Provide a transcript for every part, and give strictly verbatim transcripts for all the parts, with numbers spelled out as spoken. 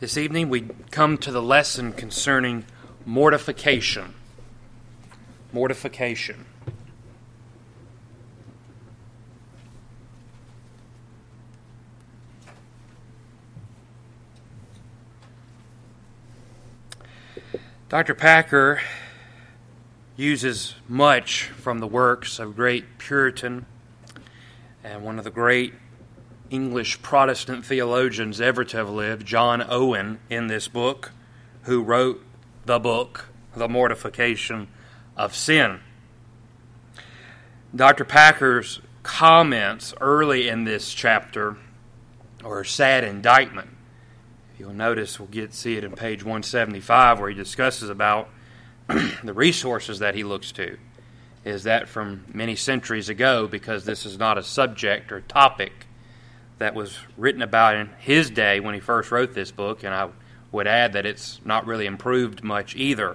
This evening we come to the lesson concerning mortification. Mortification. Doctor Packer uses much from the works of great Puritan and one of the great English Protestant theologians ever to have lived, John Owen, in this book, who wrote the book, The Mortification of Sin. Doctor Packer's comments early in this chapter are a sad indictment. You'll notice, we'll get see it in page one seventy-five, where he discusses about the resources that he looks to. Is that from many centuries ago, because this is not a subject or topic that was written about in his day when he first wrote this book, and I would add that it's not really improved much either.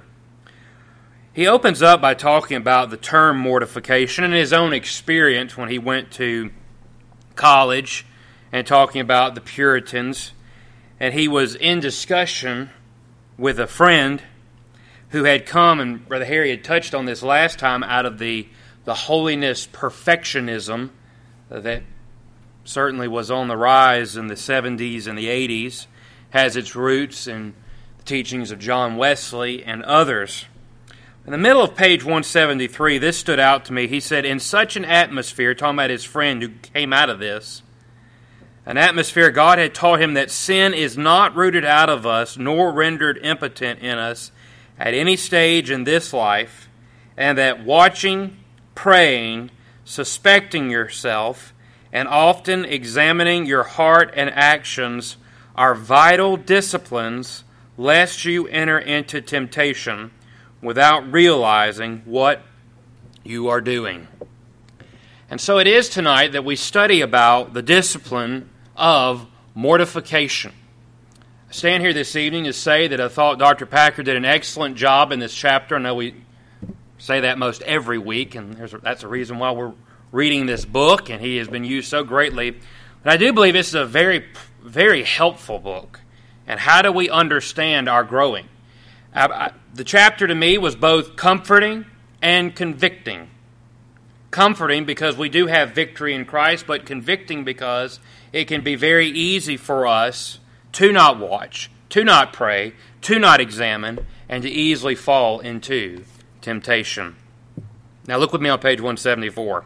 He opens up by talking about the term mortification and his own experience when he went to college, and talking about the Puritans. And he was in discussion with a friend who had come, and Brother Harry had touched on this last time, out of the, the holiness perfectionism that certainly was on the rise in the seventies and the eighties, has its roots in the teachings of John Wesley and others. In the middle of page one seventy-three, this stood out to me. He said, in such an atmosphere, talking about his friend who came out of this, an atmosphere God had taught him that sin is not rooted out of us, nor rendered impotent in us at any stage in this life, and that watching, praying, suspecting yourself, and often examining your heart and actions are vital disciplines, lest you enter into temptation without realizing what you are doing. And so it is tonight that we study about the discipline of mortification. I stand here this evening to say that I thought Doctor Packer did an excellent job in this chapter. I know we say that most every week, and there's a, that's the reason why we're reading this book, and he has been used so greatly. But I do believe this is a very, very helpful book. And how do we understand our growing? I, I, the chapter to me was both comforting and convicting. Comforting because we do have victory in Christ, but convicting because it can be very easy for us to not watch, to not pray, to not examine, and to easily fall into temptation. Now look with me on page one seventy-four.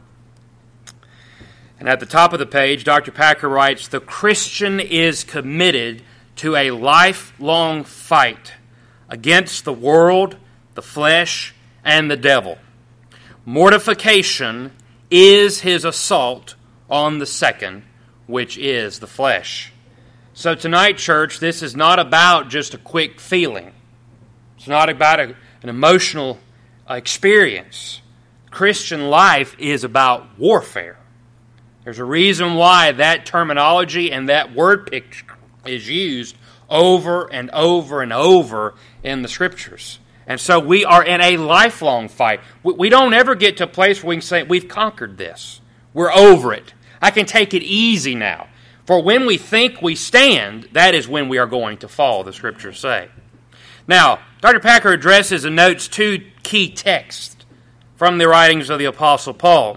And at the top of the page, Doctor Packer writes, the Christian is committed to a lifelong fight against the world, the flesh, and the devil. Mortification is his assault on the second, which is the flesh. So tonight, church, this is not about just a quick feeling. It's not about a, an emotional experience. Christian life is about warfare. There's a reason why that terminology and that word picture is used over and over and over in the Scriptures. And so we are in a lifelong fight. We don't ever get to a place where we can say, we've conquered this. We're over it. I can take it easy now. For when we think we stand, that is when we are going to fall, the Scriptures say. Now, Doctor Packer addresses and notes two key texts from the writings of the Apostle Paul.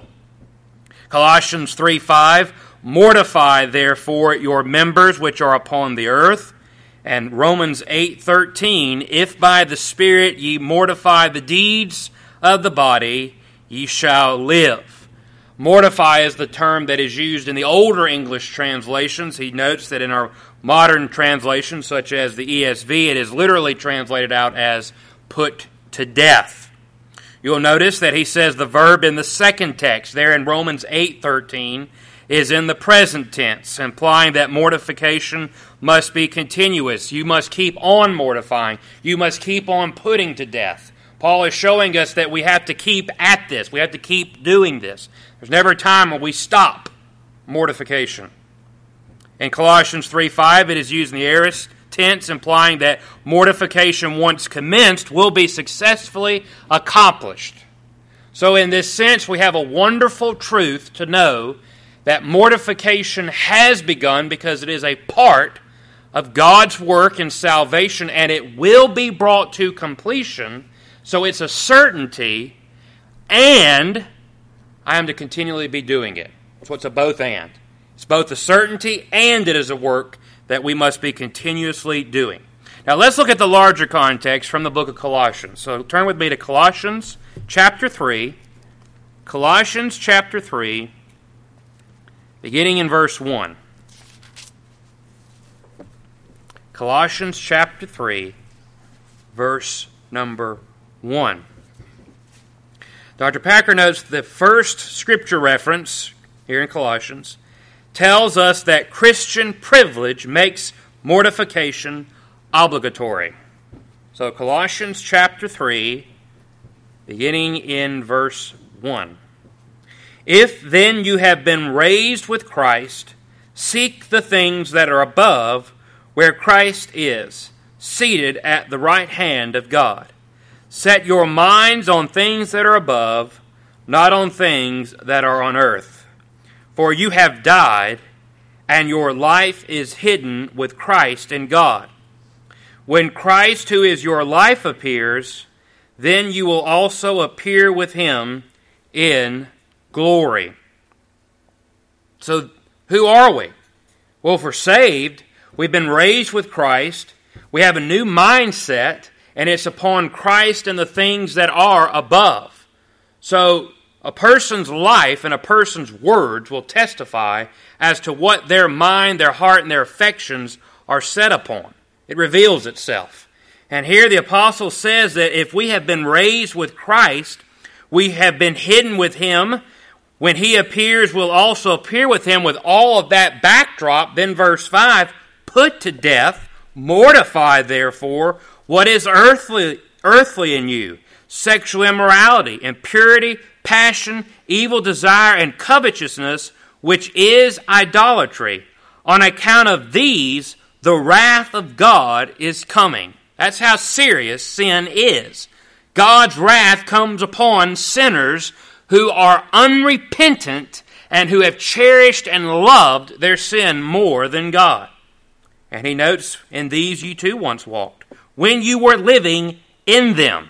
Colossians three five, mortify therefore your members which are upon the earth. And Romans eight thirteen, if by the Spirit ye mortify the deeds of the body, ye shall live. Mortify is the term that is used in the older English translations. He notes that in our modern translations, such as the E S V, it is literally translated out as put to death. You'll notice that he says the verb in the second text, there in Romans eight thirteen, is in the present tense, implying that mortification must be continuous. You must keep on mortifying. You must keep on putting to death. Paul is showing us that we have to keep at this. We have to keep doing this. There's never a time when we stop mortification. In Colossians three five, it is used in the aorist tense, implying that mortification once commenced will be successfully accomplished. So in this sense, we have a wonderful truth to know that mortification has begun because it is a part of God's work in salvation, and it will be brought to completion. So it's a certainty, and I am to continually be doing it. So it's a both and. It's both a certainty and it is a work that we must be continuously doing. Now let's look at the larger context from the book of Colossians. So turn with me to Colossians chapter three. Colossians chapter three, beginning in verse one. Colossians chapter three, verse number one. Doctor Packer notes the first scripture reference here in Colossians tells us that Christian privilege makes mortification obligatory. So Colossians chapter three, beginning in verse one. If then you have been raised with Christ, seek the things that are above, where Christ is, seated at the right hand of God. Set your minds on things that are above, not on things that are on earth. For you have died, and your life is hidden with Christ in God. When Christ, who is your life, appears, then you will also appear with him in glory. So, who are we? Well, if we're saved, we've been raised with Christ, we have a new mindset, and it's upon Christ and the things that are above. So, a person's life and a person's words will testify as to what their mind, their heart, and their affections are set upon. It reveals itself. And here the apostle says that if we have been raised with Christ, we have been hidden with him. When he appears, we'll also appear with him. With all of that backdrop, then verse five, put to death, mortify therefore what is earthly, earthly in you, sexual immorality, impurity, passion, evil desire, and covetousness, which is idolatry. On account of these, the wrath of God is coming. That's how serious sin is. God's wrath comes upon sinners who are unrepentant and who have cherished and loved their sin more than God. And he notes, in these you too once walked, when you were living in them.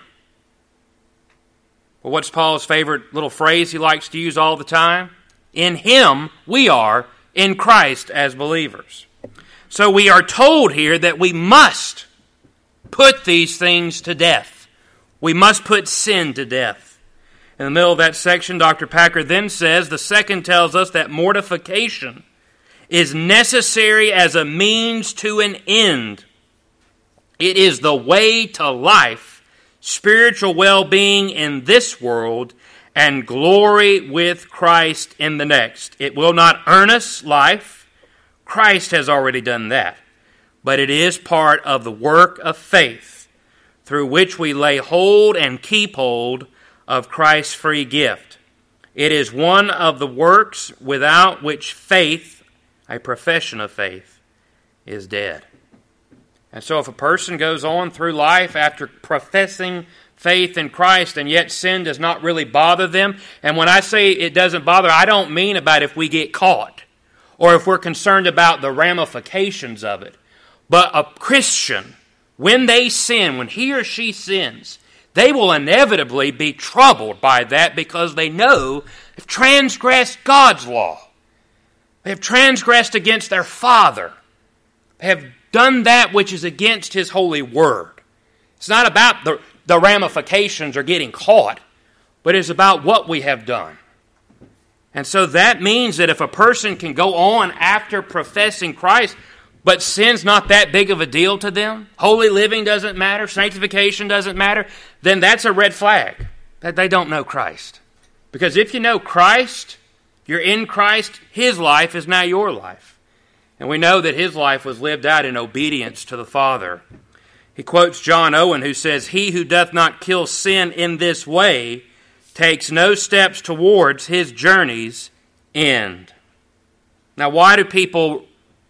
Well, what's Paul's favorite little phrase he likes to use all the time? In him we are, in Christ as believers. So we are told here that we must put these things to death. We must put sin to death. In the middle of that section, Doctor Packer then says, the second tells us that mortification is necessary as a means to an end. It is the way to life, spiritual well-being in this world, and glory with Christ in the next. It will not earn us life. Christ has already done that. But it is part of the work of faith through which we lay hold and keep hold of Christ's free gift. It is one of the works without which faith, a profession of faith, is dead. And so if a person goes on through life after professing faith in Christ and yet sin does not really bother them, and when I say it doesn't bother, I don't mean about if we get caught or if we're concerned about the ramifications of it. But a Christian, when they sin, when he or she sins, they will inevitably be troubled by that because they know they've transgressed God's law. They have transgressed against their Father. They have done that which is against His holy word. It's not about the, the ramifications or getting caught, but it's about what we have done. And so that means that if a person can go on after professing Christ, but sin's not that big of a deal to them, holy living doesn't matter, sanctification doesn't matter, then that's a red flag that they don't know Christ. Because if you know Christ, you're in Christ, His life is now your life. And we know that His life was lived out in obedience to the Father. He quotes John Owen, who says, "He who doth not kill sin in this way takes no steps towards his journey's end." Now, why do people,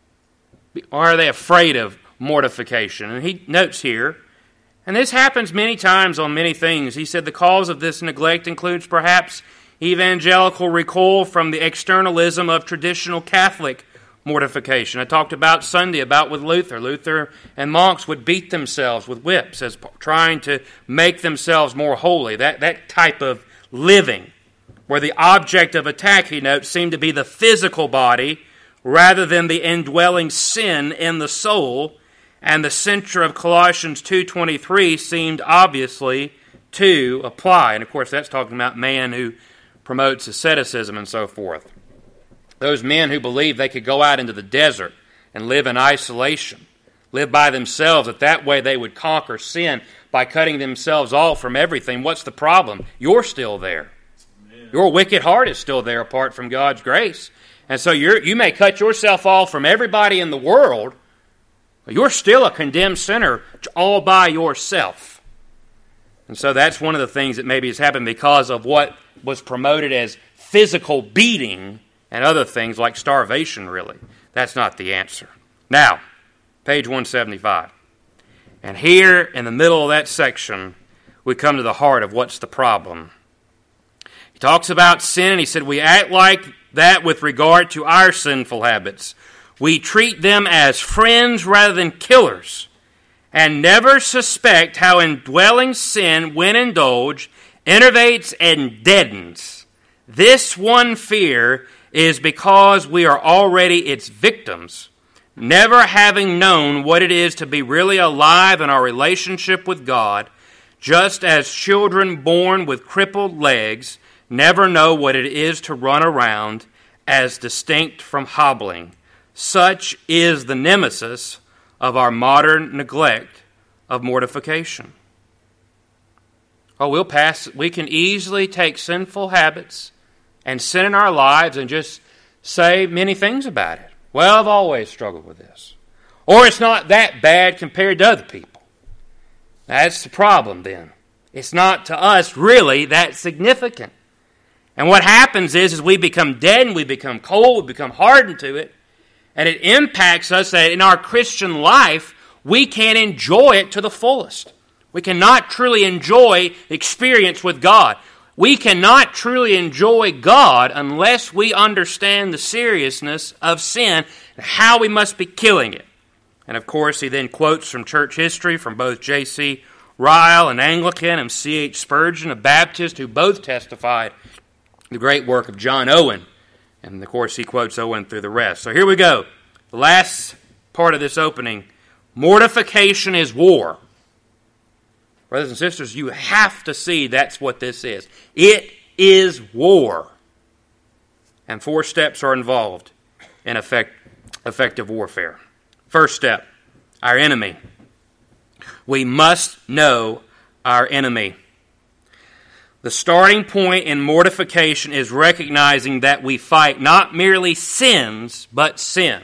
why are they afraid of mortification? And he notes here, and this happens many times on many things. He said the cause of this neglect includes perhaps evangelical recoil from the externalism of traditional Catholic mortification. I talked about Sunday about with Luther. Luther and monks would beat themselves with whips as trying to make themselves more holy. That, that type of living, where the object of attack, he notes, seemed to be the physical body rather than the indwelling sin in the soul. And the center of Colossians two twenty-three seemed obviously to apply. And of course, that's talking about man who promotes asceticism and so forth. Those men who believed they could go out into the desert and live in isolation, live by themselves, that that way they would conquer sin by cutting themselves off from everything. What's the problem? You're still there. Amen. Your wicked heart is still there apart from God's grace. And so you're, you may cut yourself off from everybody in the world, but you're still a condemned sinner all by yourself. And so that's one of the things that maybe has happened because of what was promoted as physical beating and other things like starvation, really. That's not the answer. Now, page one seventy-five. And here in the middle of that section, we come to the heart of what's the problem. He talks about sin, and he said, we act like that with regard to our sinful habits. We treat them as friends rather than killers, and never suspect how indwelling sin, when indulged, enervates and deadens. This one fear is because we are already its victims, never having known what it is to be really alive in our relationship with God, just as children born with crippled legs never know what it is to run around as distinct from hobbling. Such is the nemesis of our modern neglect of mortification. Oh, we'll pass. We can easily take sinful habits and sin in our lives and just say many things about it. Well, I've always struggled with this. Or it's not that bad compared to other people. That's the problem then. It's not to us really that significant. And what happens is, is we become dead and we become cold, we become hardened to it, and it impacts us that in our Christian life, we can't enjoy it to the fullest. We cannot truly enjoy experience with God. We cannot truly enjoy God unless we understand the seriousness of sin and how we must be killing it. And of course, he then quotes from church history from both J C Ryle, an Anglican, and C H Spurgeon, a Baptist, who both testified the great work of John Owen. And of course, he quotes Owen through the rest. So here we go. The last part of this opening. Mortification is war. Brothers and sisters, you have to see that's what this is. It is war. And four steps are involved in effect, effective warfare. First step, our enemy. We must know our enemy. The starting point in mortification is recognizing that we fight not merely sins, but sin.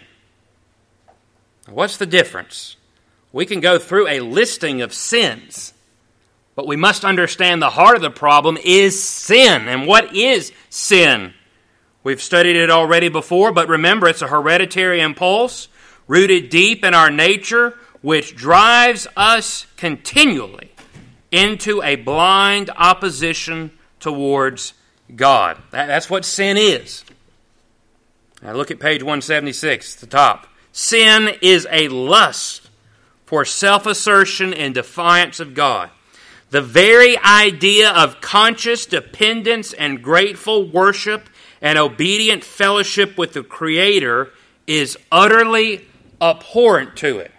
What's the difference? We can go through a listing of sins, but we must understand the heart of the problem is sin. And what is sin? We've studied it already before, but remember, it's a hereditary impulse rooted deep in our nature, which drives us continually into a blind opposition towards God. That's what sin is. Now look at page one seventy-six, at the top. Sin is a lust for self-assertion and defiance of God. The very idea of conscious dependence and grateful worship and obedient fellowship with the Creator is utterly abhorrent to it.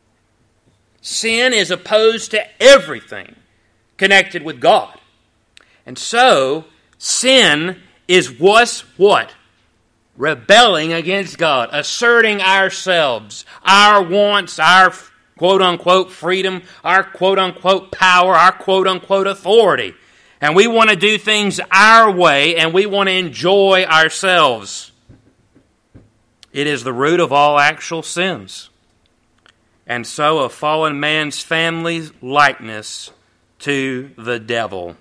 Sin is opposed to everything connected with God. And so, sin is what's what? Rebelling against God, asserting ourselves, our wants, our quote-unquote freedom, our quote-unquote power, our quote-unquote authority. And we want to do things our way, and we want to enjoy ourselves. It is the root of all actual sins. And so a fallen man's family's likeness to the devil.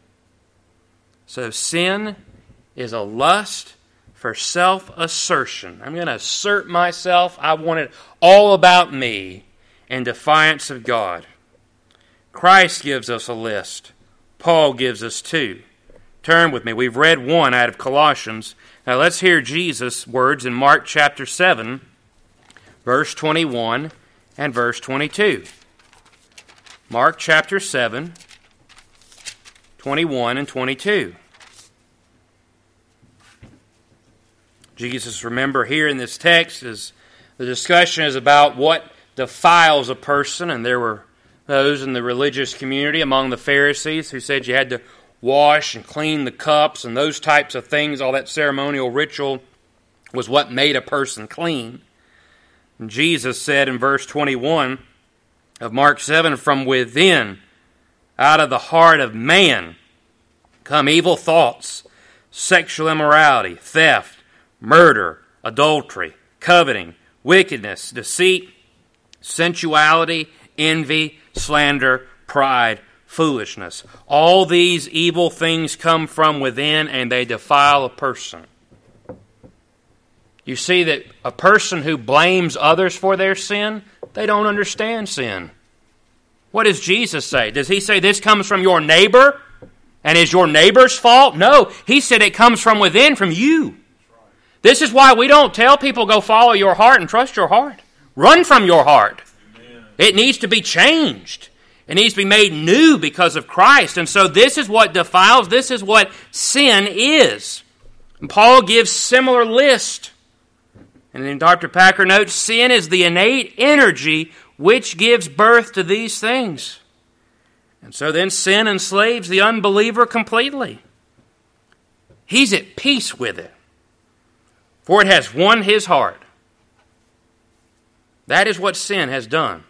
So sin is a lust for self-assertion. I'm going to assert myself. I want it all about me in defiance of God. Christ gives us a list. Paul gives us two. Turn with me. We've read one out of Colossians. Now let's hear Jesus' words in Mark chapter seven, verse twenty-one and verse twenty-two. Mark chapter seven, twenty-one and twenty-two. Jesus, remember, here in this text, is the discussion is about what defiles a person, and there were those in the religious community among the Pharisees who said you had to wash and clean the cups and those types of things. All that ceremonial ritual was what made a person clean. And Jesus said in verse twenty-one of Mark seven, "From within, out of the heart of man, come evil thoughts, sexual immorality, theft, murder, adultery, coveting, wickedness, deceit, sensuality, envy, slander, pride, foolishness." All these evil things come from within, and they defile a person. You see that a person who blames others for their sin, they don't understand sin. What does Jesus say? Does he say this comes from your neighbor and is your neighbor's fault? No, he said it comes from within, from you. This is why we don't tell people go follow your heart and trust your heart. Run from your heart. Amen. It needs to be changed. It needs to be made new because of Christ. And so this is what defiles, this is what sin is. And Paul gives similar list. And then Doctor Packer notes, sin is the innate energy which gives birth to these things. And so then sin enslaves the unbeliever completely. He's at peace with it, for it has won his heart. That is what sin has done.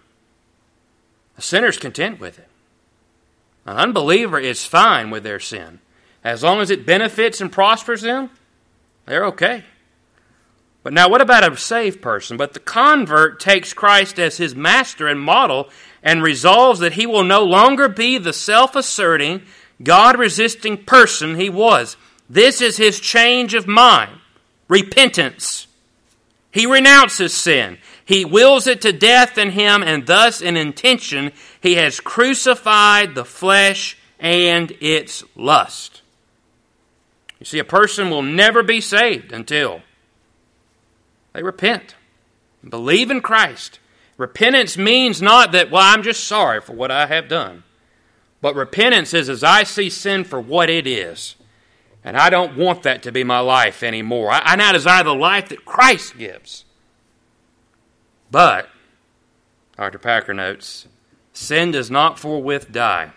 A sinner's content with it. An unbeliever is fine with their sin. As long as it benefits and prospers them, they're okay. But now what about a saved person? But the convert takes Christ as his master and model and resolves that he will no longer be the self-asserting, God-resisting person he was. This is his change of mind. Repentance. He renounces sin. He wills it to death in him, and thus in intention he has crucified the flesh and its lust. You see, a person will never be saved until they repent and believe in Christ. Repentance means not that, well, I'm just sorry for what I have done. But repentance is as I see sin for what it is. And I don't want that to be my life anymore. I, I now desire the life that Christ gives. But, Doctor Packer notes, sin does not forthwith die.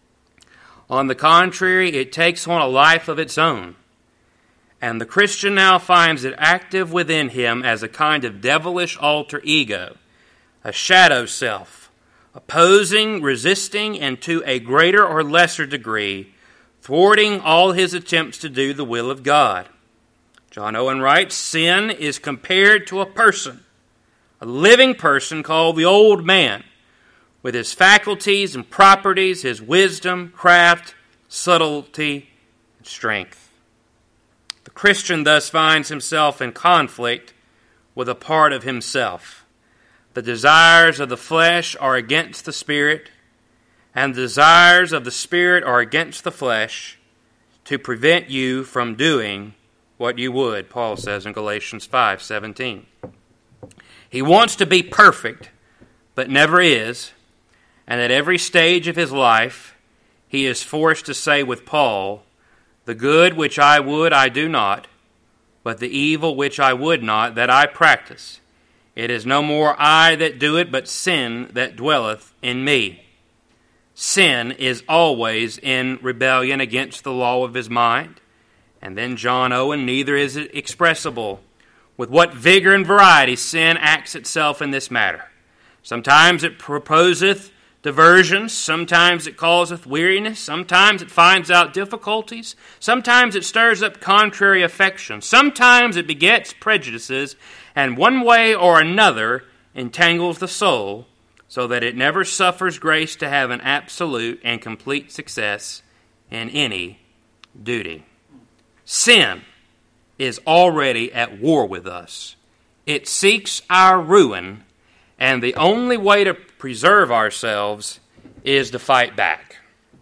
On the contrary, it takes on a life of its own. And the Christian now finds it active within him as a kind of devilish alter ego, a shadow self, opposing, resisting, and to a greater or lesser degree, thwarting all his attempts to do the will of God. John Owen writes, sin is compared to a person, a living person called the old man, with his faculties and properties, his wisdom, craft, subtlety, and strength. The Christian thus finds himself in conflict with a part of himself. The desires of the flesh are against the Spirit, and the desires of the Spirit are against the flesh, to prevent you from doing what you would, Paul says in Galatians five seventeen. He wants to be perfect, but never is, and at every stage of his life, he is forced to say with Paul, "The good which I would I do not, but the evil which I would not, that I practice. It is no more I that do it, but sin that dwelleth in me." Sin is always in rebellion against the law of his mind. And then John Owen, neither is it expressible with what vigor and variety sin acts itself in this matter. Sometimes it proposeth diversions, sometimes it causeth weariness, sometimes it finds out difficulties, sometimes it stirs up contrary affections, sometimes it begets prejudices, and one way or another entangles the soul, so that it never suffers grace to have an absolute and complete success in any duty. Sin is already at war with us. It seeks our ruin, and the only way to preserve ourselves is to fight back.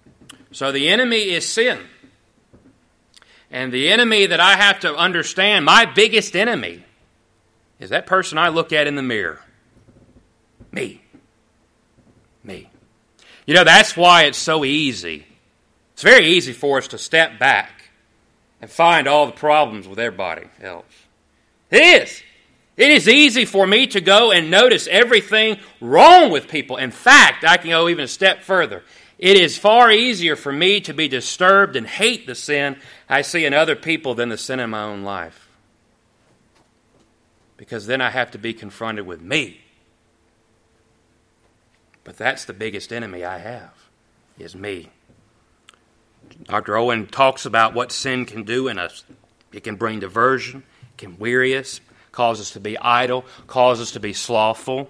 So the enemy is sin. And the enemy that I have to understand, my biggest enemy, is that person I look at in the mirror. Me. Me. You know, that's why it's so easy. It's very easy for us to step back and find all the problems with everybody else. It is. It is easy for me to go and notice everything wrong with people. In fact, I can go even a step further. It is far easier for me to be disturbed and hate the sin I see in other people than the sin in my own life. Because then I have to be confronted with me. But that's the biggest enemy I have, is me. Doctor Owen talks about what sin can do in us. It can bring diversion, it can weary us, cause us to be idle, cause us to be slothful.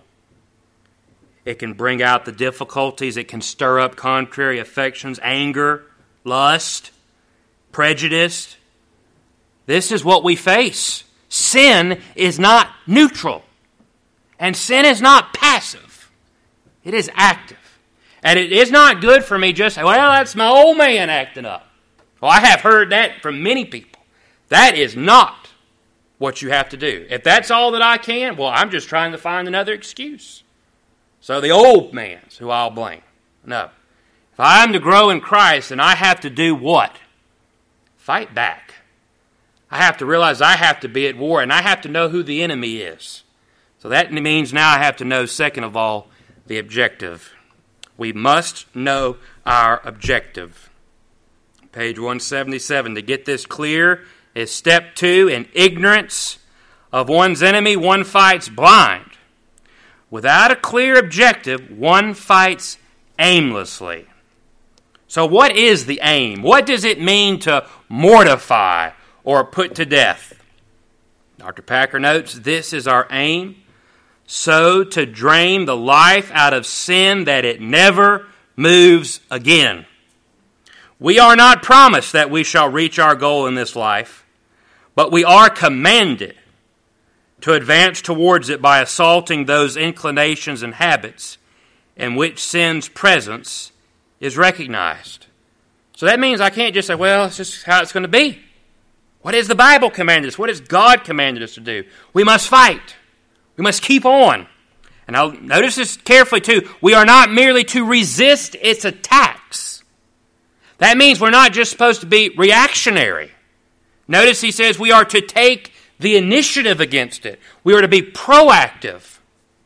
It can bring out the difficulties. It can stir up contrary affections, anger, lust, prejudice. This is what we face. Sin is not neutral. And sin is not passive. It is active. And it is not good for me just to say, well, that's my old man acting up. Well, I have heard that from many people. That is not what you have to do. If that's all that I can, well, I'm just trying to find another excuse. So the old man's who I'll blame. No. If I'm to grow in Christ, then I have to do what? Fight back. I have to realize I have to be at war, and I have to know who the enemy is. So that means now I have to know, second of all, the objective. We must know our objective. Page one seventy-seven. To get this clear is step two. In ignorance of one's enemy, one fights blind. Without a clear objective, one fights aimlessly. So what is the aim? What does it mean to mortify or put to death? Doctor Packer notes, this is our aim, so to drain the life out of sin that it never moves again. We are not promised that we shall reach our goal in this life, but we are commanded to advance towards it by assaulting those inclinations and habits in which sin's presence is recognized. So that means I can't just say, well, it's just how it's going to be. What has the Bible commanded us? What has God commanded us to do? We must fight. We must keep on. And I'll notice this carefully too. We are not merely to resist its attacks. That means we're not just supposed to be reactionary. Notice he says we are to take the initiative against it. We are to be proactive.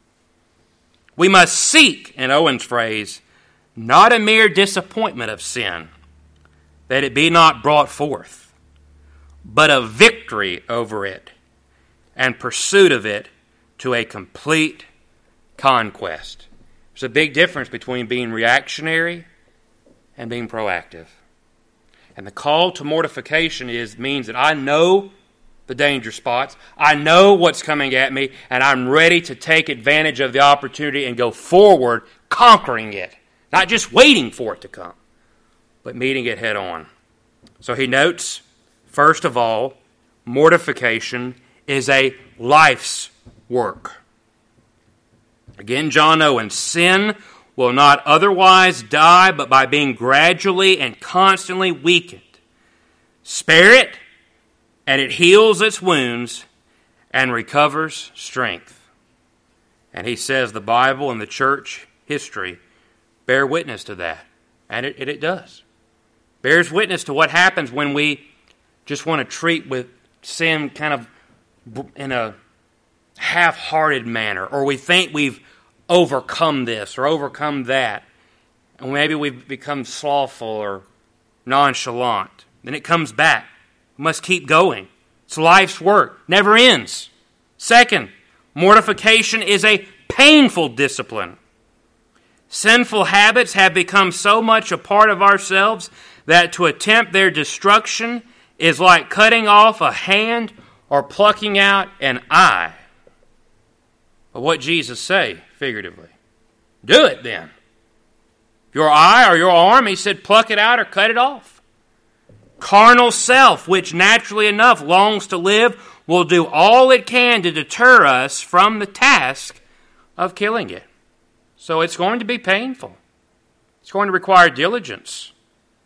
We must seek, in Owen's phrase, not a mere disappointment of sin, that it be not brought forth, but a victory over it and pursuit of it to a complete conquest. There's a big difference between being reactionary and being proactive. And the call to mortification is means that I know the danger spots, I know what's coming at me, and I'm ready to take advantage of the opportunity and go forward conquering it. Not just waiting for it to come, but meeting it head on. So he notes, first of all, mortification is a life's work. Again, John Owen, sin will not otherwise die, but by being gradually and constantly weakened. Spare it, and it heals its wounds and recovers strength. And he says the Bible and the church history bear witness to that. And it, it, it does. Bears witness to what happens when we just want to treat with sin kind of in a half-hearted manner, or we think we've overcome this or overcome that, and maybe we've become slothful or nonchalant. Then it comes back. We must keep going. It's life's work. Never ends. Second, mortification is a painful discipline. Sinful habits have become so much a part of ourselves that to attempt their destruction is like cutting off a hand or plucking out an eye. But what Jesus say, figuratively? Do it then. Your eye or your arm, he said, pluck it out or cut it off. Carnal self, which naturally enough longs to live, will do all it can to deter us from the task of killing it. So it's going to be painful. It's going to require diligence.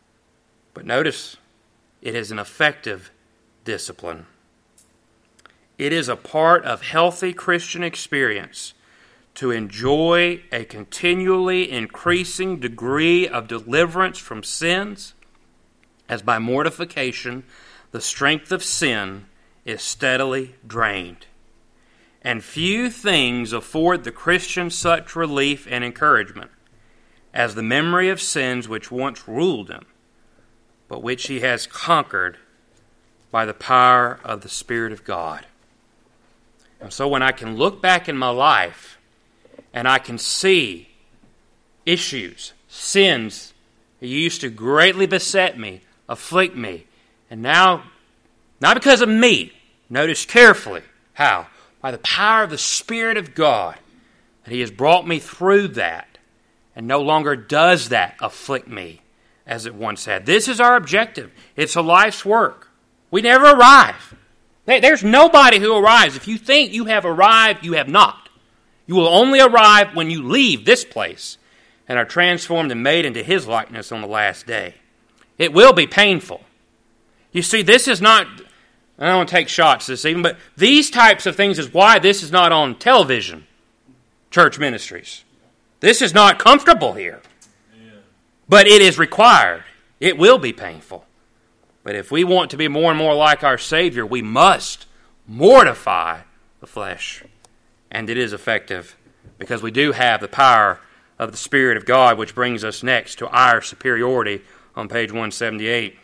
But notice, it is an effective discipline. It is a part of healthy Christian experience to enjoy a continually increasing degree of deliverance from sins, as by mortification the strength of sin is steadily drained. And few things afford the Christian such relief and encouragement as the memory of sins which once ruled him, but which he has conquered by the power of the Spirit of God. And so when I can look back in my life and I can see issues, sins that used to greatly beset me, afflict me, and now, not because of me, notice carefully how, by the power of the Spirit of God, that He has brought me through that and no longer does that afflict me as it once had. This is our objective. It's a life's work. We never arrive. There's nobody who arrives. If you think you have arrived, you have not. You will only arrive when you leave this place and are transformed and made into His likeness on the last day. It will be painful. You see, this is not, I don't want to take shots this evening, but these types of things is why this is not on television, church ministries. This is not comfortable here. Yeah. But it is required. It will be painful. But if we want to be more and more like our Savior, we must mortify the flesh. And it is effective because we do have the power of the Spirit of God, which brings us next to our superiority on page one seventy-eight.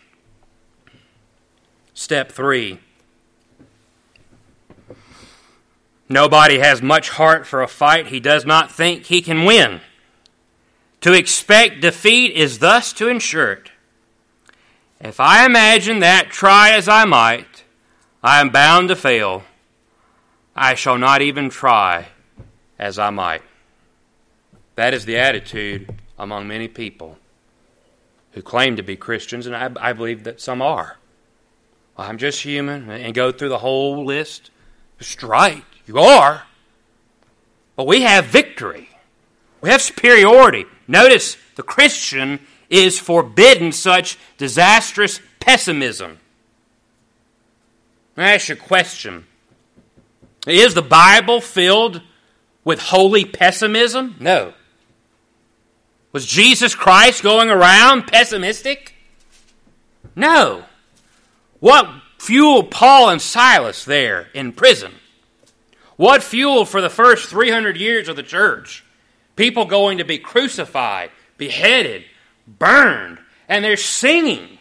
Step three. Nobody has much heart for a fight he does not think he can win. To expect defeat is thus to ensure it. If I imagine that, try as I might, I am bound to fail. I shall not even try as I might. That is the attitude among many people who claim to be Christians, and I, I believe that some are. Well, I'm just human, and go through the whole list. Just right, you are. But we have victory. We have superiority. Notice the Christian is forbidden such disastrous pessimism. Let me ask you a question. Is the Bible filled with holy pessimism? No. Was Jesus Christ going around pessimistic? No. What fueled Paul and Silas there in prison? What fueled for the first three hundred years of the church? People going to be crucified, beheaded, burned, and they're singing.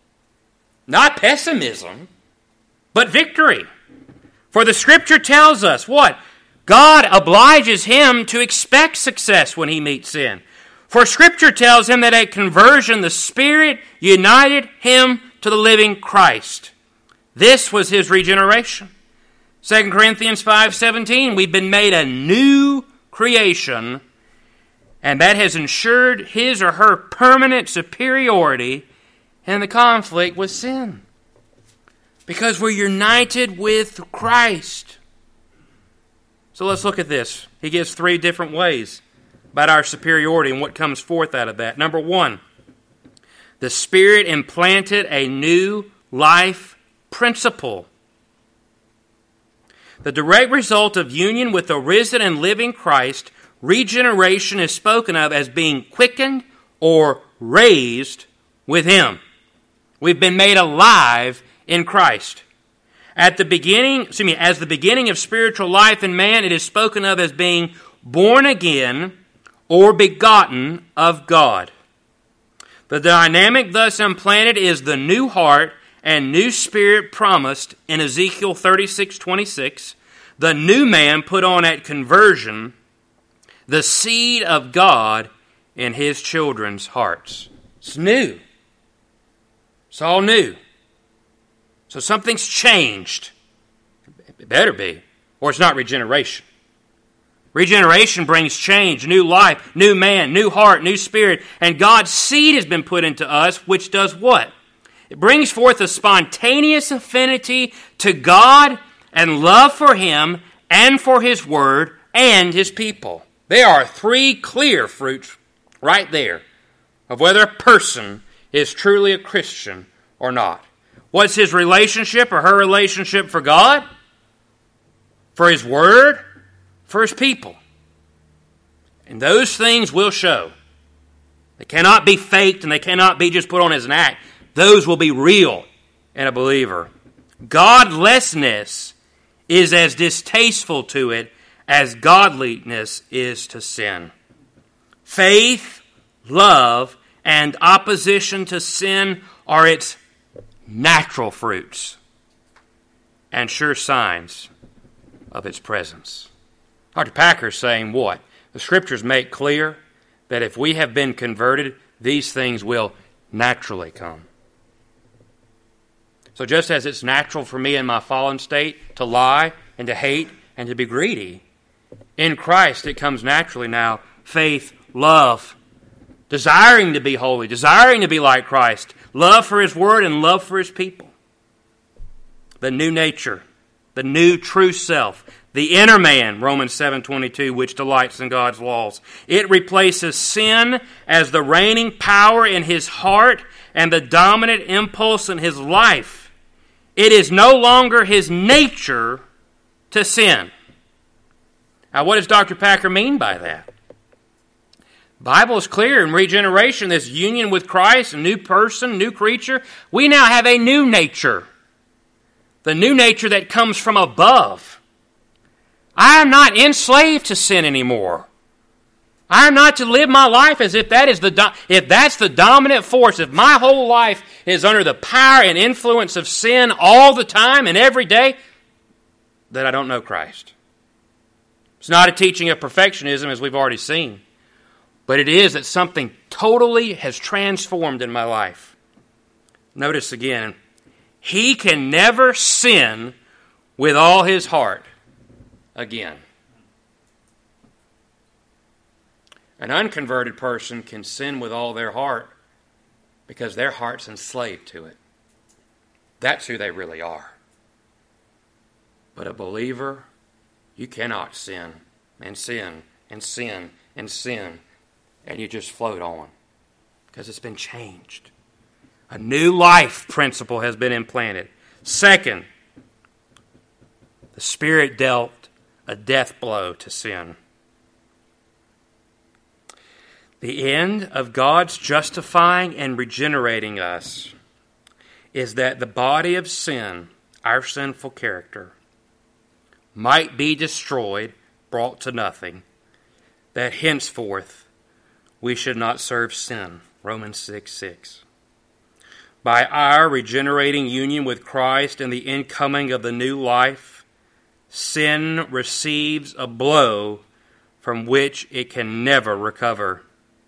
Not pessimism, but victory. For the Scripture tells us what? God obliges him to expect success when he meets sin. For Scripture tells him that at conversion the Spirit united him to the living Christ. This was his regeneration. Second Corinthians five seventeen, we've been made a new creation, and that has ensured his or her permanent superiority in the conflict with sin. Because we're united with Christ. So let's look at this. He gives three different ways about our superiority and what comes forth out of that. Number one, the Spirit implanted a new life principle. The direct result of union with the risen and living Christ, regeneration is spoken of as being quickened or raised with Him. We've been made alive in Christ. At the beginning, excuse me, as the beginning of spiritual life in man, it is spoken of as being born again or begotten of God. The dynamic thus implanted is the new heart and new spirit promised in Ezekiel thirty-six twenty-six, the new man put on at conversion, the seed of God in his children's hearts. It's new. It's all new. So something's changed. It better be, or it's not regeneration. Regeneration brings change, new life, new man, new heart, new spirit, and God's seed has been put into us, which does what? It brings forth a spontaneous affinity to God and love for Him and for His Word and His people. There are three clear fruits right there of whether a person is truly a Christian or not. What's his relationship or her relationship for God? for His Word, for His people. And those things will show. They cannot be faked and they cannot be just put on as an act. Those will be real in a believer. Godlessness is as distasteful to it as godliness is to sin. Faith, love, and opposition to sin are its natural fruits and sure signs of its presence. Doctor Packer is saying what? The Scriptures make clear that if we have been converted, these things will naturally come. So just as it's natural for me in my fallen state to lie and to hate and to be greedy, in Christ it comes naturally now. Faith, love, desiring to be holy, desiring to be like Christ, love for His Word and love for His people. The new nature, the new true self, the inner man, Romans seven twenty-two, which delights in God's laws. It replaces sin as the reigning power in his heart and the dominant impulse in his life. It is no longer his nature to sin. Now, what does Doctor Packer mean by that? The Bible is clear in regeneration, this union with Christ, a new person, new creature. We now have a new nature. The new nature that comes from above. I am not enslaved to sin anymore. I am not to live my life as if that is the do- if that's the dominant force. If my whole life is under the power and influence of sin all the time and every day, then I don't know Christ. It's not a teaching of perfectionism, as we've already seen, but it is that something totally has transformed in my life. Notice again, he can never sin with all his heart again. An unconverted person can sin with all their heart because their heart's enslaved to it. That's who they really are. But a believer, you cannot sin and sin and sin and sin and you just float on because it's been changed. A new life principle has been implanted. Second, the Spirit dealt a death blow to sin. The end of God's justifying and regenerating us is that the body of sin, our sinful character, might be destroyed, brought to nothing, that henceforth we should not serve sin. Romans six six. By our regenerating union with Christ and the incoming of the new life, sin receives a blow from which it can never recover.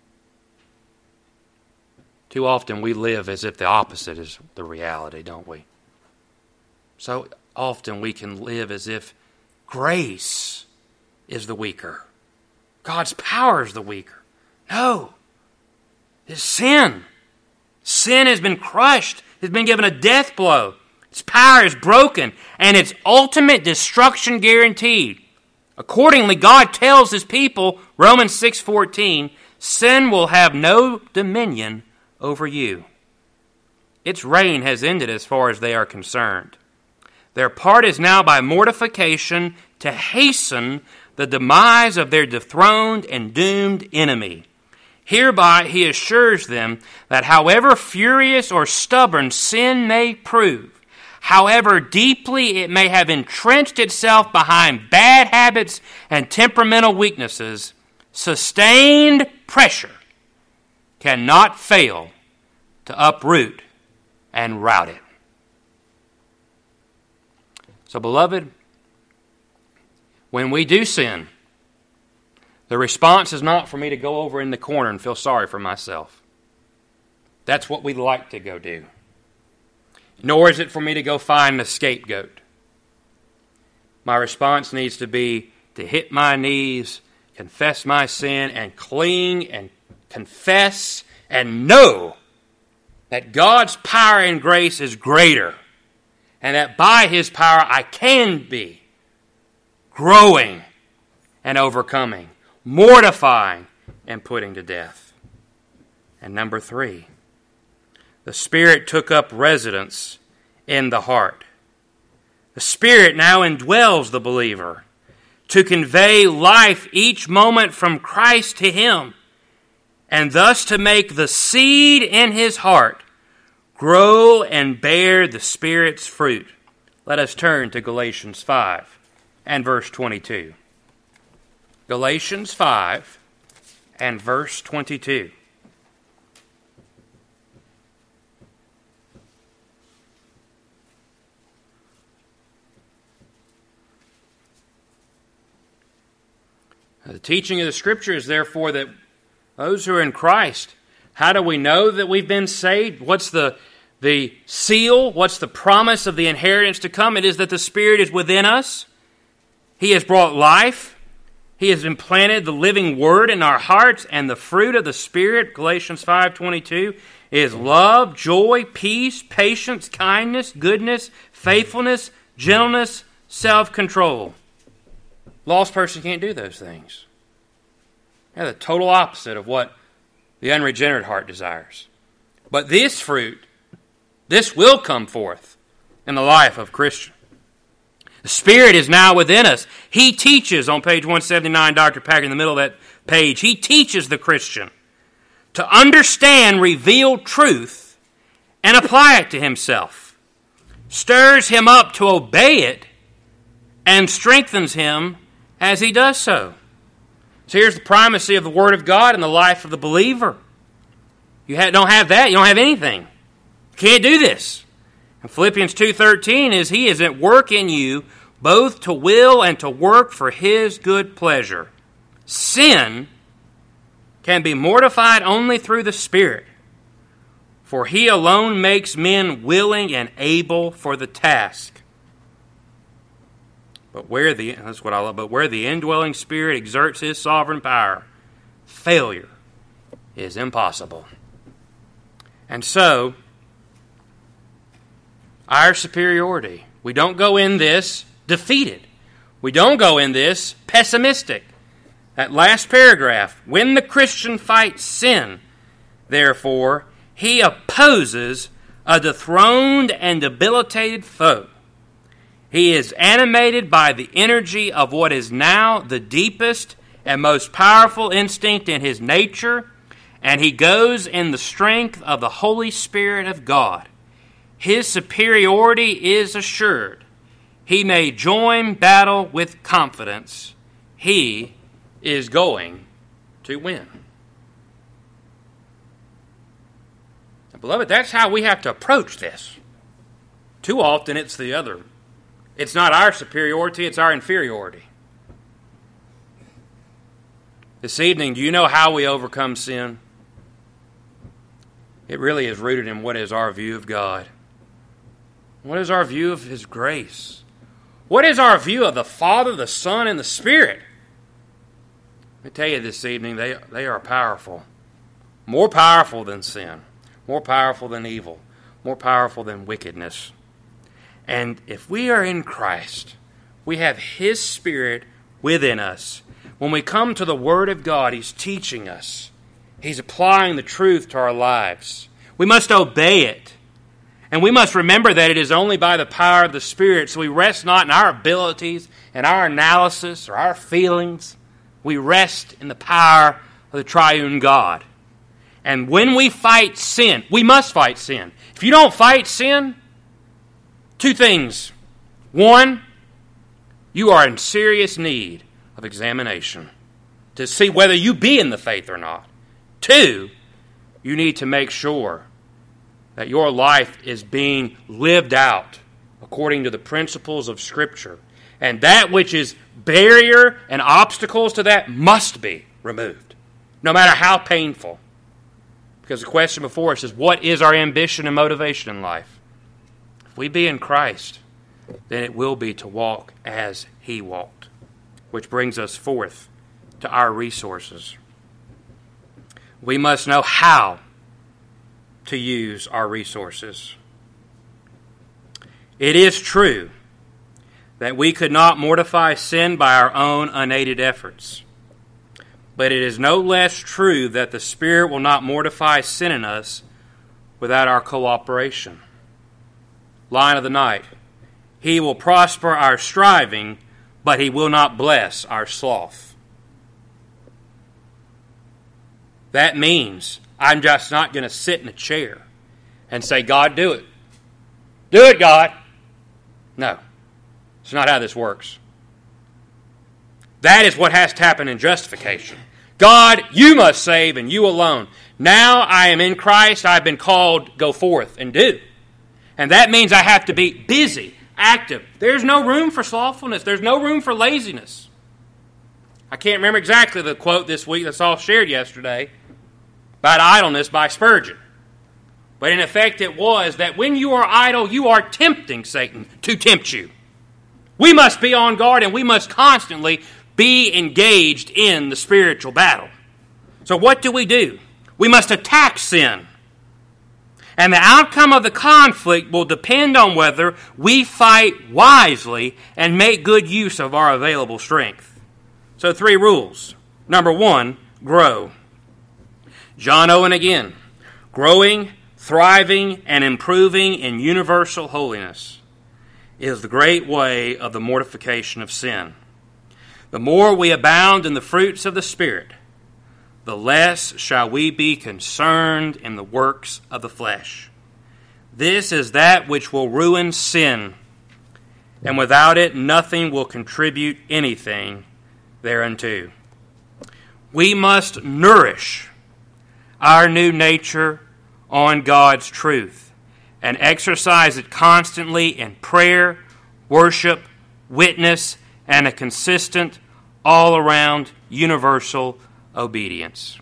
Too often we live as if the opposite is the reality, don't we? So often we can live as if grace is the weaker. God's power is the weaker. No. It's sin. Sin has been crushed. It's been given a death blow. Its power is broken, and its ultimate destruction guaranteed. Accordingly, God tells His people, Romans six fourteen, sin will have no dominion over you. Its reign has ended as far as they are concerned. Their part is now by mortification to hasten the demise of their dethroned and doomed enemy. Hereby He assures them that however furious or stubborn sin may prove, however deeply it may have entrenched itself behind bad habits and temperamental weaknesses, sustained pressure cannot fail to uproot and rout it. So, beloved, when we do sin, the response is not for me to go over in the corner and feel sorry for myself. That's what we like to go do. Nor is it for me to go find a scapegoat. My response needs to be to hit my knees, confess my sin, and cling and confess and know that God's power and grace is greater, and that by His power I can be growing and overcoming, mortifying and putting to death. And number three, the Spirit took up residence in the heart. The Spirit now indwells the believer to convey life each moment from Christ to him, and thus to make the seed in his heart grow and bear the Spirit's fruit. Let us turn to Galatians five and verse twenty-two. Galatians five and verse twenty-two. The teaching of the Scripture is therefore that those who are in Christ, how do we know that we've been saved? What's the, the seal? What's the promise of the inheritance to come? It is that the Spirit is within us. He has brought life. He has implanted the living Word in our hearts, and the fruit of the Spirit, Galatians five twenty-two, is love, joy, peace, patience, kindness, goodness, faithfulness, gentleness, self-control. Lost person can't do those things. They're the total opposite of what the unregenerate heart desires. But this fruit, this will come forth in the life of a Christian. The Spirit is now within us. He teaches, on page one seventy-nine, Doctor Packer, in the middle of that page, he teaches the Christian to understand revealed truth and apply it to himself, stirs him up to obey it, and strengthens him as he does so. So here's the primacy of the Word of God in the life of the believer. You don't have that, you don't have anything. You can't do this. And Philippians two thirteen is He is at work in you both to will and to work for His good pleasure. Sin can be mortified only through the Spirit, for He alone makes men willing and able for the task. But where the that's what I love. But where the indwelling Spirit exerts His sovereign power, failure is impossible. And so, our superiority. We don't go in this defeated. We don't go in this pessimistic. That last paragraph, when the Christian fights sin, therefore, he opposes a dethroned and debilitated foe. He is animated by the energy of what is now the deepest and most powerful instinct in his nature, and he goes in the strength of the Holy Spirit of God. His superiority is assured. He may join battle with confidence. He is going to win. Now, beloved, that's how we have to approach this. Too often it's the other. It's not our superiority, it's our inferiority. This evening, do you know how we overcome sin? It really is rooted in what is our view of God. What is our view of His grace? What is our view of the Father, the Son, and the Spirit? Let me tell you this evening, they, they are powerful. More powerful than sin. More powerful than evil. More powerful than wickedness. And if we are in Christ, we have His Spirit within us. When we come to the Word of God, He's teaching us. He's applying the truth to our lives. We must obey it. And we must remember that it is only by the power of the Spirit. So we rest not in our abilities and our analysis or our feelings. We rest in the power of the triune God. And when we fight sin, we must fight sin. If you don't fight sin, two things. One, you are in serious need of examination to see whether you be in the faith or not. Two, you need to make sure that your life is being lived out according to the principles of Scripture. And that which is barrier and obstacles to that must be removed, no matter how painful. Because the question before us is, what is our ambition and motivation in life? If we be in Christ, then it will be to walk as He walked, which brings us forth to our resources. We must know how to use our resources. It is true that we could not mortify sin by our own unaided efforts, but it is no less true that the Spirit will not mortify sin in us without our cooperation. Line of the night. He will prosper our striving, but He will not bless our sloth. That means I'm just not going to sit in a chair and say, God, do it. Do it, God. No. It's not how this works. That is what has to happen in justification. God, you must save and you alone. Now I am in Christ. I've been called, go forth and do. And that means I have to be busy, active. There's no room for slothfulness. There's no room for laziness. I can't remember exactly the quote this week that's all shared yesterday about idleness by Spurgeon. But in effect it was that when you are idle, you are tempting Satan to tempt you. We must be on guard and we must constantly be engaged in the spiritual battle. So what do we do? We must attack sin. And the outcome of the conflict will depend on whether we fight wisely and make good use of our available strength. So three rules. Number one, grow. John Owen again. Growing, thriving, and improving in universal holiness is the great way of the mortification of sin. The more we abound in the fruits of the Spirit, the less shall we be concerned in the works of the flesh. This is that which will ruin sin, and without it nothing will contribute anything thereunto. We must nourish our new nature on God's truth and exercise it constantly in prayer, worship, witness, and a consistent, all-around, universal obedience.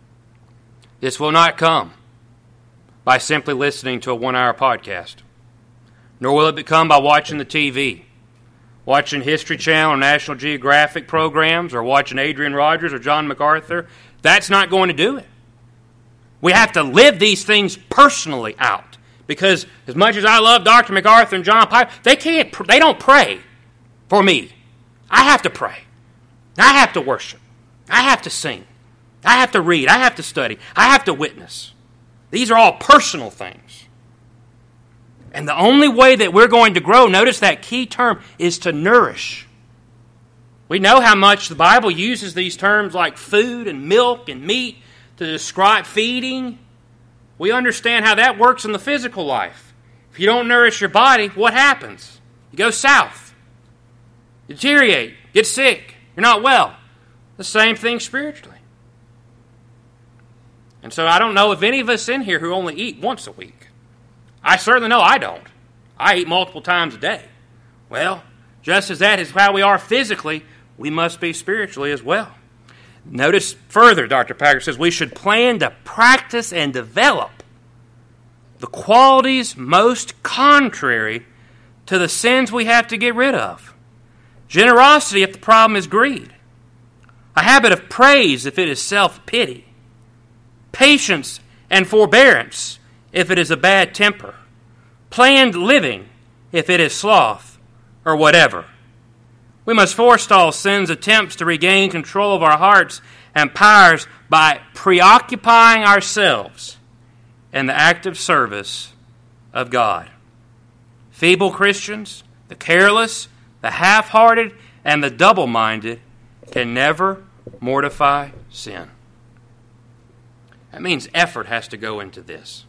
This will not come by simply listening to a one-hour podcast, nor will it come by watching the T V, watching History Channel or National Geographic programs, or watching Adrian Rogers or John MacArthur. That's not going to do it. We have to live these things personally out, because as much as I love Doctor MacArthur and John Piper, they can't. They don't pray for me. I have to pray. I have to worship. I have to sing. I have to read. I have to study. I have to witness. These are all personal things. And the only way that we're going to grow, notice that key term, is to nourish. We know how much the Bible uses these terms like food and milk and meat to describe feeding. We understand how that works in the physical life. If you don't nourish your body, what happens? You go south. You deteriorate. Get sick. You're not well. The same thing spiritually. And so I don't know if any of us in here who only eat once a week. I certainly know I don't. I eat multiple times a day. Well, just as that is how we are physically, we must be spiritually as well. Notice further, Doctor Packer says, we should plan to practice and develop the qualities most contrary to the sins we have to get rid of. Generosity if the problem is greed. A habit of praise if it is self-pity. Patience and forbearance if it is a bad temper. Planned living if it is sloth or whatever. We must forestall sin's attempts to regain control of our hearts and powers by preoccupying ourselves in the active service of God. Feeble Christians, the careless, the half-hearted, and the double-minded can never mortify sin. That means effort has to go into this.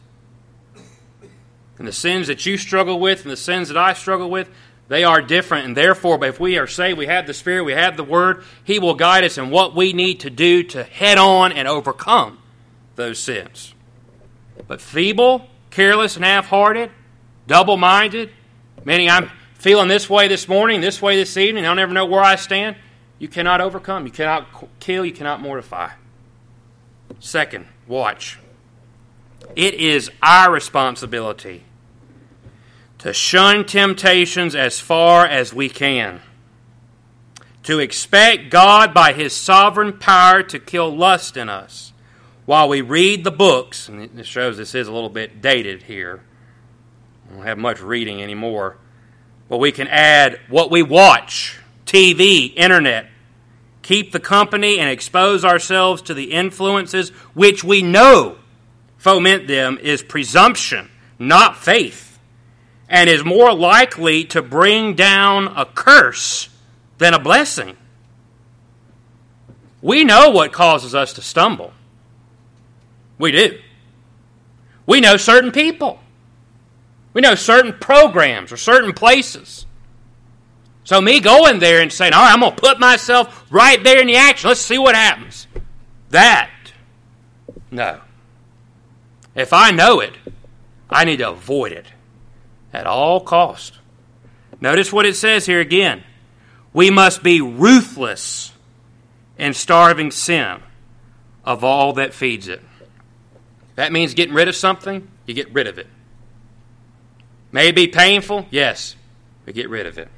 And the sins that you struggle with and the sins that I struggle with, they are different. And therefore, if we are saved, we have the Spirit, we have the Word, He will guide us in what we need to do to head on and overcome those sins. But feeble, careless, and half-hearted, double-minded, meaning I'm feeling this way this morning, this way this evening, I'll never know where I stand, you cannot overcome. You cannot kill, you cannot mortify. Second, watch. It is our responsibility to shun temptations as far as we can, to expect God by His sovereign power to kill lust in us while we read the books, and this shows this is a little bit dated here. We don't have much reading anymore, but we can add what we watch, T V, internet, keep the company and expose ourselves to the influences which we know foment them is presumption, not faith. and is more likely to bring down a curse than a blessing. We know what causes us to stumble. We do. We know certain people. We know certain programs or certain places. So me going there and saying, all right, I'm going to put myself right there in the action. Let's see what happens. That, no. If I know it, I need to avoid it at all cost. Notice what it says here again. We must be ruthless in starving sin of all that feeds it. That means getting rid of something, you get rid of it. May it be painful? Yes, but get rid of it.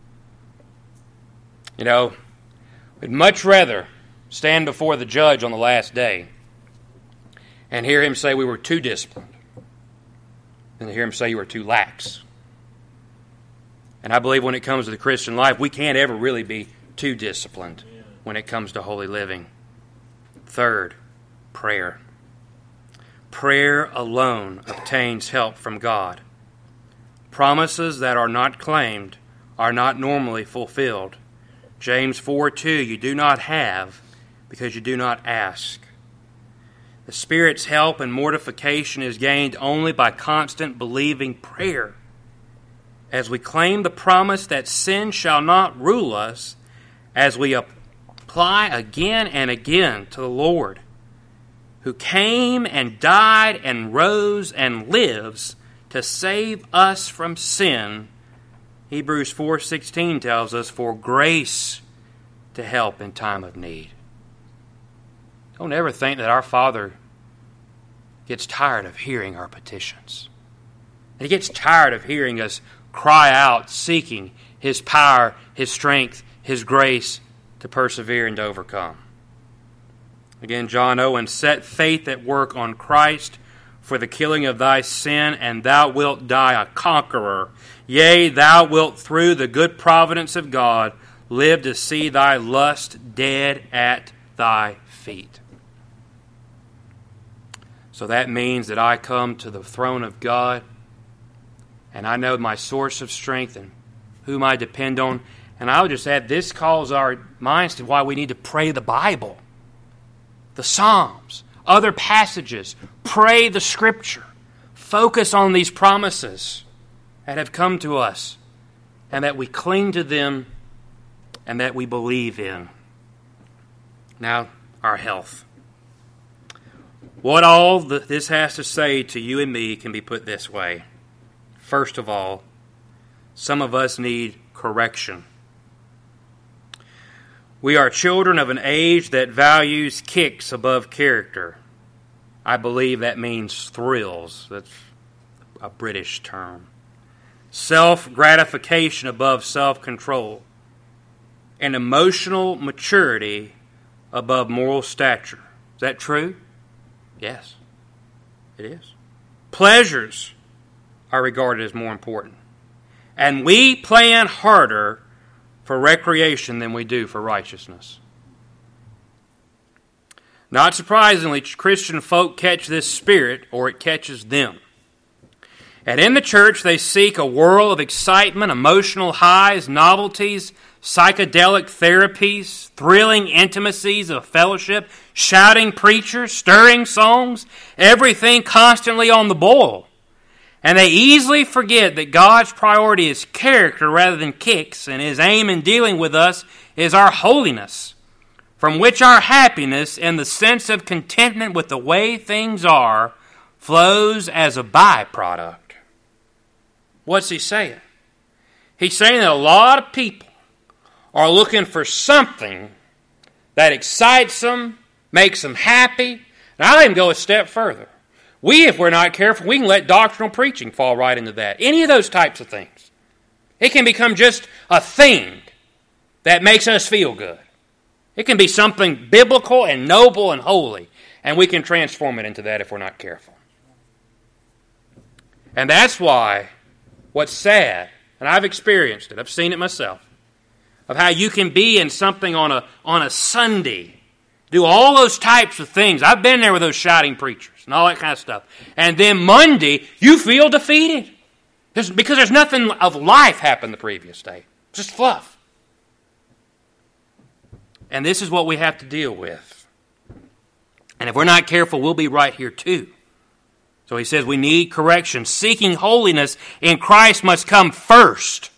You know, we'd much rather stand before the judge on the last day and hear him say we were too disciplined than to hear him say you were too lax. And I believe when it comes to the Christian life, we can't ever really be too disciplined when it comes to holy living. Third, prayer. Prayer alone obtains help from God. Promises that are not claimed are not normally fulfilled. James four two, you do not have because you do not ask. The Spirit's help and mortification is gained only by constant believing prayer. As we claim the promise that sin shall not rule us, as we apply again and again to the Lord, who came and died and rose and lives to save us from sin, Hebrews four sixteen tells us, for grace to help in time of need. Don't ever think that our Father gets tired of hearing our petitions. He gets tired of hearing us cry out, seeking His power, His strength, His grace to persevere and to overcome. Again, John Owen, set faith at work on Christ for the killing of thy sin, and thou wilt die a conqueror. Yea, thou wilt through the good providence of God live to see thy lust dead at thy feet. So that means that I come to the throne of God, and I know my source of strength and whom I depend on. And I'll just add, this calls our minds to why we need to pray the Bible, the Psalms, other passages. Pray the Scripture. Focus on these promises that have come to us, and that we cling to them, and that we believe in. Now, our health. What all this has to say to you and me can be put this way. First of all, some of us need correction. We are children of an age that values kicks above character. I believe that means thrills. That's a British term. Self-gratification above self-control. And emotional maturity above moral stature. Is that true? Yes, it is. Pleasures are regarded as more important. And we plan harder for recreation than we do for righteousness. Not surprisingly, Christian folk catch this spirit, or it catches them. And in the church, they seek a whirl of excitement, emotional highs, novelties, psychedelic therapies, thrilling intimacies of fellowship, shouting preachers, stirring songs, everything constantly on the boil. And they easily forget that God's priority is character rather than kicks, and His aim in dealing with us is our holiness, from which our happiness and the sense of contentment with the way things are flows as a byproduct. What's he saying? He's saying that a lot of people are looking for something that excites them, makes them happy. And I'll even go a step further. We, if we're not careful, we can let doctrinal preaching fall right into that. Any of those types of things. It can become just a thing that makes us feel good. It can be something biblical and noble and holy, and we can transform it into that if we're not careful. And that's why what's sad, and I've experienced it, I've seen it myself, of how you can be in something on a on a Sunday, do all those types of things. I've been there with those shouting preachers and all that kind of stuff. And then Monday, you feel defeated. There's, because there's nothing of life happened the previous day. It's just fluff. And this is what we have to deal with. And if we're not careful, we'll be right here too. So he says we need correction. Seeking holiness in Christ must come first.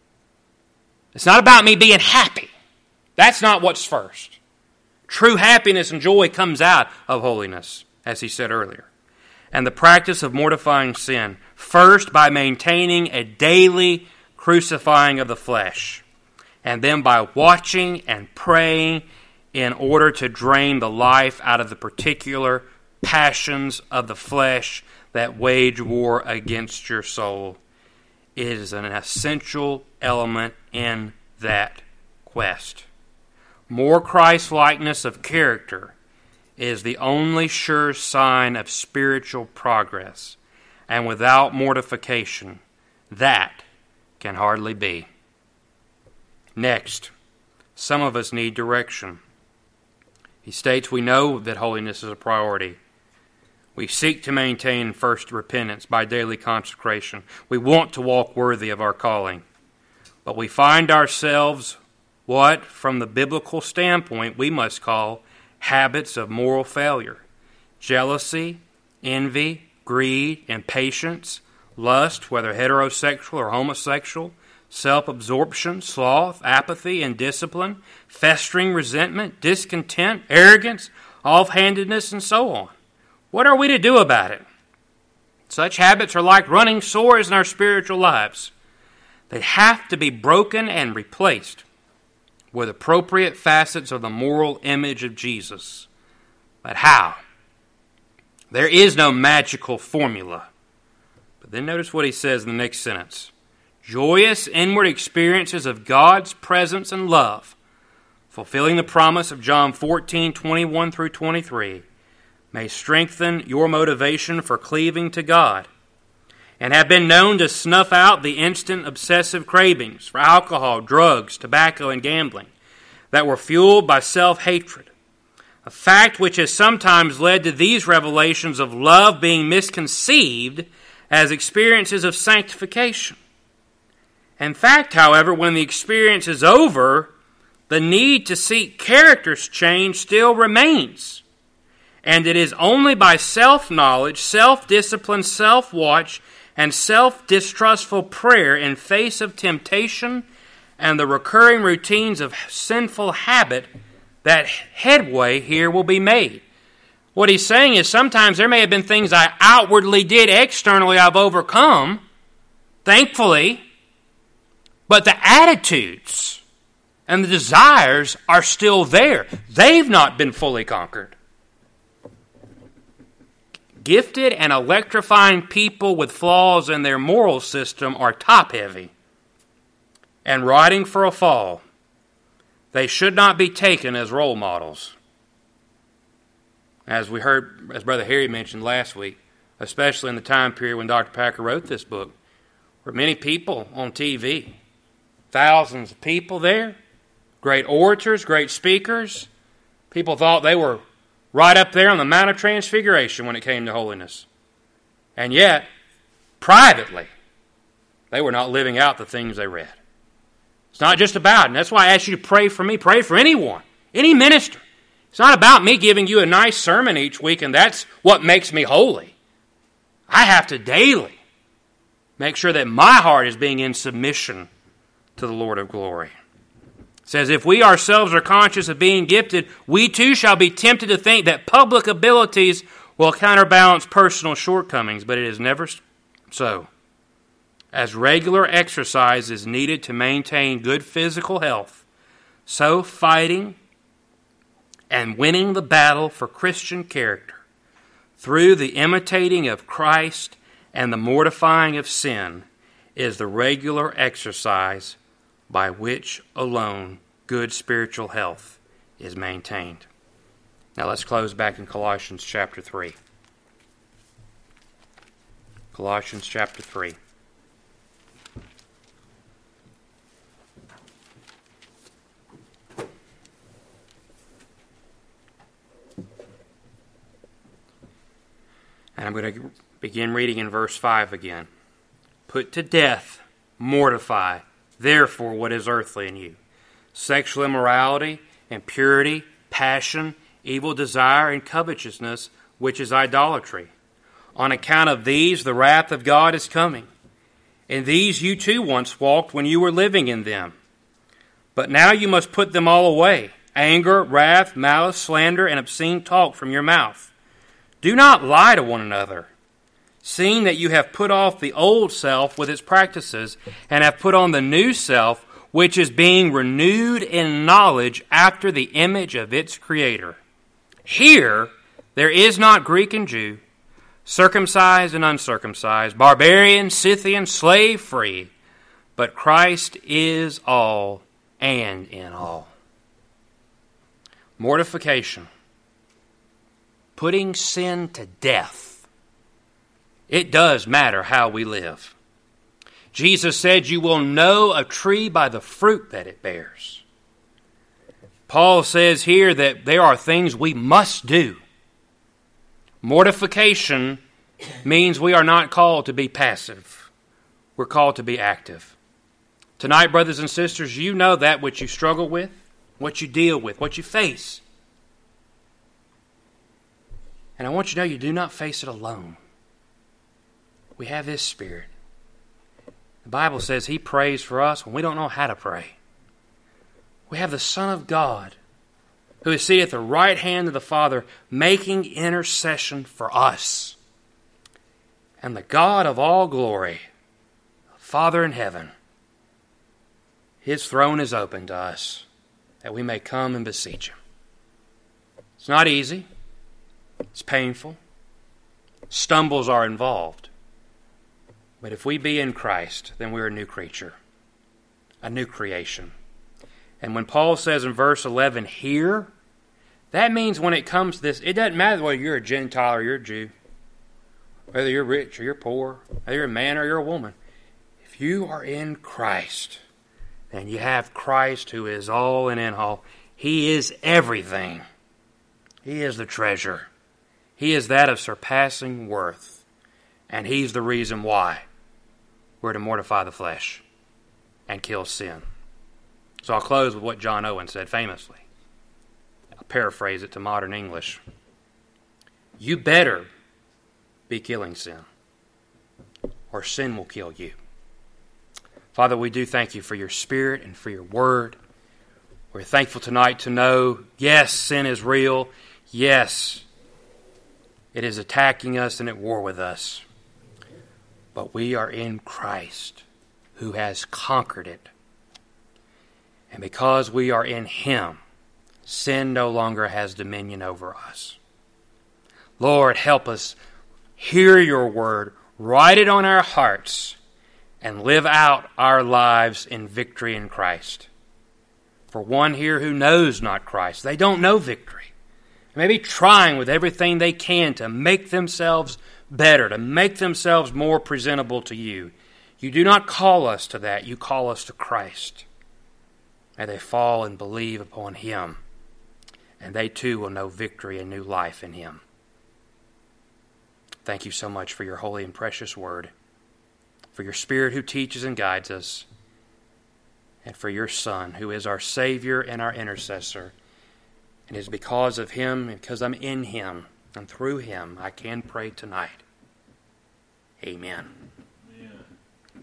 It's not about me being happy. That's not what's first. True happiness and joy comes out of holiness, as he said earlier. And the practice of mortifying sin, first by maintaining a daily crucifying of the flesh, and then by watching and praying in order to drain the life out of the particular passions of the flesh that wage war against your soul. It is an essential element in that quest. More Christ-likeness of character is the only sure sign of spiritual progress, and without mortification, that can hardly be. Next, some of us need direction. He states we know that holiness is a priority. We seek to maintain first repentance by daily consecration. We want to walk worthy of our calling. But we find ourselves what, from the biblical standpoint, we must call habits of moral failure. Jealousy, envy, greed, impatience, lust, whether heterosexual or homosexual, self-absorption, sloth, apathy, indiscipline, festering resentment, discontent, arrogance, offhandedness, and so on. What are we to do about it? Such habits are like running sores in our spiritual lives. They have to be broken and replaced with appropriate facets of the moral image of Jesus. But how? There is no magical formula. But then notice what he says in the next sentence. Joyous inward experiences of God's presence and love, fulfilling the promise of John fourteen, twenty-one through twenty-three, may strengthen your motivation for cleaving to God, and have been known to snuff out the instant obsessive cravings for alcohol, drugs, tobacco, and gambling that were fueled by self-hatred, a fact which has sometimes led to these revelations of love being misconceived as experiences of sanctification. In fact, however, when the experience is over, the need to seek character's change still remains. And it is only by self-knowledge, self-discipline, self-watch, and self-distrustful prayer in face of temptation and the recurring routines of sinful habit that headway here will be made. What he's saying is sometimes there may have been things I outwardly did, externally I've overcome, thankfully, but the attitudes and the desires are still there. They've not been fully conquered. Gifted and electrifying people with flaws in their moral system are top-heavy and riding for a fall. They should not be taken as role models. As we heard, as Brother Harry mentioned last week, especially in the time period when Doctor Packer wrote this book, were many people on T V, thousands of people there, great orators, great speakers. People thought they were right up there on the Mount of Transfiguration when it came to holiness. And yet, privately, they were not living out the things they read. It's not just about, and that's why I ask you to pray for me. Pray for anyone, any minister. It's not about me giving you a nice sermon each week, and that's what makes me holy. I have to daily make sure that my heart is being in submission to the Lord of glory. It says, if we ourselves are conscious of being gifted, we too shall be tempted to think that public abilities will counterbalance personal shortcomings, but it is never so. As regular exercise is needed to maintain good physical health, so fighting and winning the battle for Christian character through the imitating of Christ and the mortifying of sin is the regular exercise by which alone good spiritual health is maintained. Now let's close back in Colossians chapter three. Colossians chapter three. And I'm going to begin reading in verse five again. Put to death, mortify, therefore, what is earthly in you. Sexual immorality, impurity, passion, evil desire, and covetousness, which is idolatry. On account of these, the wrath of God is coming. In these you too once walked when you were living in them. But now you must put them all away: anger, wrath, malice, slander, and obscene talk from your mouth. Do not lie to one another, seeing that you have put off the old self with its practices, and have put on the new self, which is being renewed in knowledge after the image of its Creator. Here there is not Greek and Jew, circumcised and uncircumcised, barbarian, Scythian, slave free, but Christ is all and in all. Mortification, putting sin to death. It does matter how we live. Jesus said, "You will know a tree by the fruit that it bears." Paul says here that there are things we must do. Mortification means we are not called to be passive. We're called to be active. Tonight, brothers and sisters, you know that which you struggle with, what you deal with, what you face. And I want you to know you do not face it alone. We have His Spirit. The Bible says He prays for us when we don't know how to pray. We have the Son of God who is seated at the right hand of the Father, making intercession for us. And the God of all glory, Father in heaven, His throne is open to us, that we may come and beseech Him. It's not easy. It's painful. Stumbles are involved. But if we be in Christ, then we're a new creature, a new creation. And when Paul says in verse eleven, here, that means when it comes to this, it doesn't matter whether you're a Gentile or you're a Jew, whether you're rich or you're poor, whether you're a man or you're a woman. If you are in Christ, then you have Christ who is all and in all. He is everything. He is the treasure. He is that of surpassing worth. And He's the reason why we're to mortify the flesh and kill sin. So I'll close with what John Owen said famously. I'll paraphrase it to modern English. You better be killing sin, or sin will kill you. Father, we do thank You for Your Spirit and for Your Word. We're thankful tonight to know, yes, sin is real. Yes, it is attacking us and at war with us. But we are in Christ, who has conquered it. And because we are in Him, sin no longer has dominion over us. Lord, help us hear Your word, write it on our hearts, and live out our lives in victory in Christ. For one here who knows not Christ, they don't know victory. They may be trying with everything they can to make themselves better, to make themselves more presentable to You. You do not call us to that. You call us to Christ. May they fall and believe upon Him, and they too will know victory and new life in Him. Thank You so much for Your holy and precious word, for Your Spirit who teaches and guides us, and for Your Son who is our Savior and our intercessor. And it is because of Him and because I'm in Him and through Him I can pray tonight. Amen.